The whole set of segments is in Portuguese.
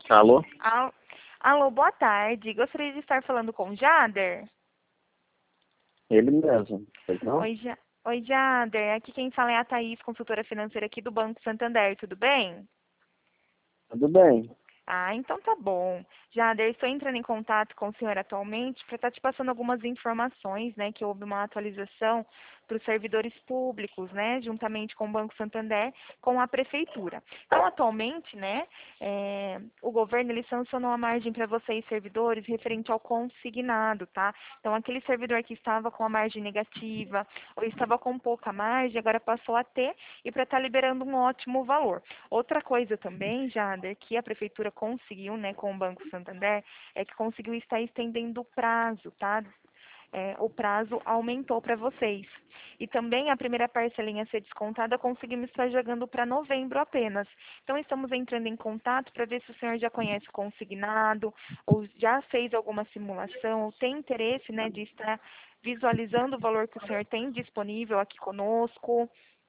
Alô? Alô, boa tarde. Gostaria de estar falando com o Jader. Ele mesmo. Pois não? Oi, Jader. Aqui quem fala é a Thaís, consultora financeira aqui do Banco Santander. Tudo bem? Tudo bem. Ah, então tá bom. Jader, estou entrando em contato com o senhor atualmente para estar te passando algumas informações, né, que houve uma atualização para os servidores públicos, né, juntamente com o Banco Santander, com a prefeitura. Então, atualmente, né, o governo ele sancionou a margem para vocês, servidores, referente ao consignado, tá? Então, aquele servidor que estava com a margem negativa ou estava com pouca margem, agora passou a ter e para estar liberando um ótimo valor. Outra coisa também, Jader, que a prefeitura conseguiu, né, com o Banco Santander, é que conseguiu estar estendendo o prazo, tá? O prazo aumentou para vocês. E também a primeira parcelinha a ser descontada conseguimos estar jogando para novembro apenas. Então estamos entrando em contato para ver se o senhor já conhece o consignado, ou já fez alguma simulação, ou tem interesse, né, de estar visualizando o valor que o senhor tem disponível aqui conosco.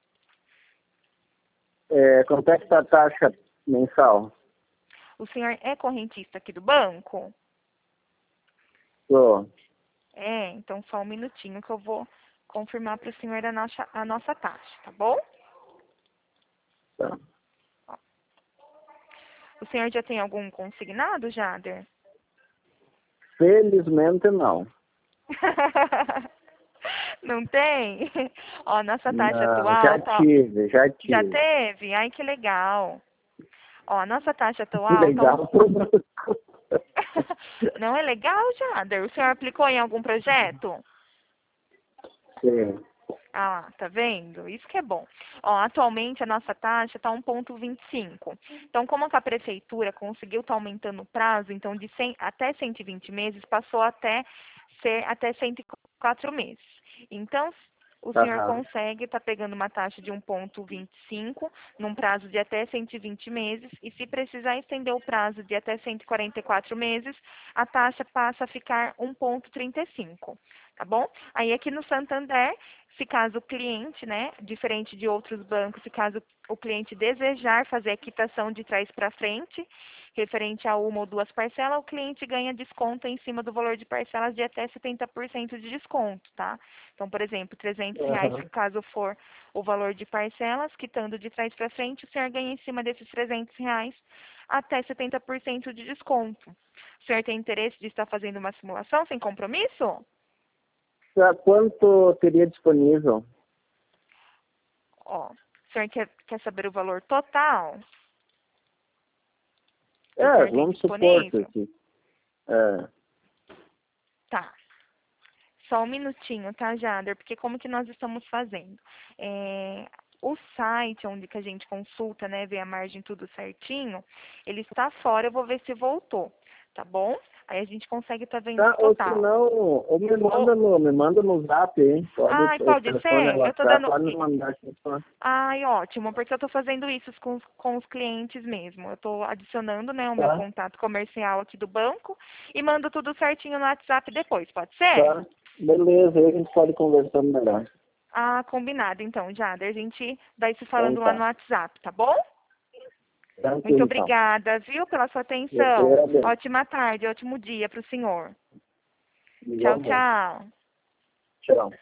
Quanto é que tá a taxa mensal? O senhor é correntista aqui do banco? Tô. Então só um minutinho que eu vou confirmar para o senhor a nossa taxa, tá bom? Tá. Ó. O senhor já tem algum consignado, Jader? Felizmente não. Não tem? Ó, nossa taxa Não, atual já tá... tive, já Já tive. teve? Ai, que legal. Ó, a nossa taxa atual tá Legal. Não é legal, Jader? O senhor aplicou em algum projeto? Sim. Ah lá, tá vendo? Isso que é bom. Ó, atualmente a nossa taxa está 1,25. Então, como que a prefeitura conseguiu estar aumentando o prazo, então de 100 até 120 meses, passou até ser até 104 meses. Então, o senhor Aham. consegue estar pegando uma taxa de 1,25 num prazo de até 120 meses e se precisar estender o prazo de até 144 meses, a taxa passa a ficar 1,35, tá bom? Aí aqui no Santander, se caso o cliente, né, diferente de outros bancos, se caso o cliente desejar fazer a quitação de trás para frente, referente a uma ou duas parcelas, o cliente ganha desconto em cima do valor de parcelas de até 70% de desconto, tá? Então, por exemplo, R$ 300, Aham. caso for o valor de parcelas, quitando de trás para frente, o senhor ganha em cima desses R$ 300 até 70% de desconto. O senhor tem interesse de estar fazendo uma simulação sem compromisso? Quanto teria disponível? Ó, o senhor quer saber o valor total que o senhor tem Vamos supor disponível? que... Tá. Só um minutinho, tá, Jader? Porque como que nós estamos fazendo? O site onde que a gente consulta, né, vê a margem tudo certinho, ele está fora, eu vou ver se voltou, tá bom? Aí a gente consegue estar vendo o Ou se total. não, ou Ou, me manda no zap, hein? Pode, ai, o pode telefone é ser? Eu tô WhatsApp, dando... pode me mandar aqui. Ai, ótimo, porque eu tô fazendo isso com os clientes mesmo. Eu tô adicionando, né, o meu Tá? contato comercial aqui do banco e mando tudo certinho no WhatsApp depois, pode ser? Tá? Beleza, aí a gente pode conversando melhor. Ah, combinado então, Jader. A gente vai se Então falando lá no tá. WhatsApp, tá bom? Muito Tranquilo, então. obrigada, viu, pela sua Eu que atenção. agradeço. Ótima tarde, ótimo dia para o senhor. Tchau, Igualmente. tchau. Tchau.